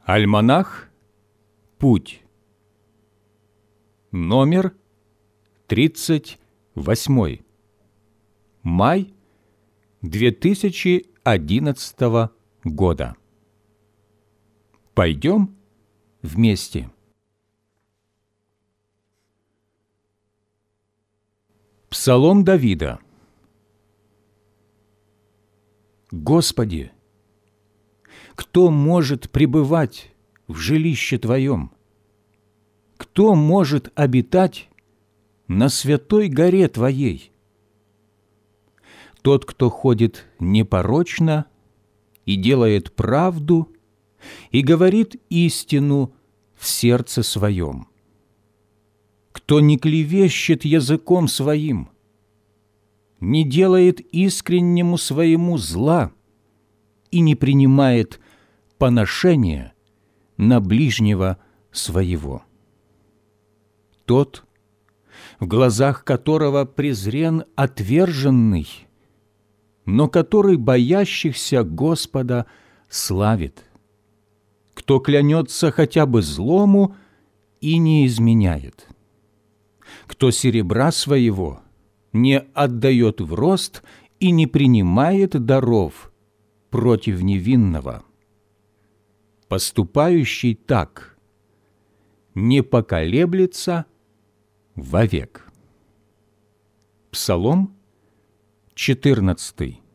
Альманах «Путь». Номер 38. Май 2011 года. Пойдем вместе. Псалом Давида. Господи, кто может пребывать в жилище Твоем? Кто может обитать на святой горе Твоей? Тот, кто ходит непорочно и делает правду, и говорит истину в сердце своем. Кто не клевещет языком своим, не делает искреннему своему зла и не принимает поношения на ближнего своего. Тот, в глазах которого презрен отверженный, но который боящихся Господа славит, кто клянется хотя бы злому и не изменяет, кто серебра своего не отдает в рост и не принимает даров против невинного, поступающий так не поколеблется вовек. Псалом 14.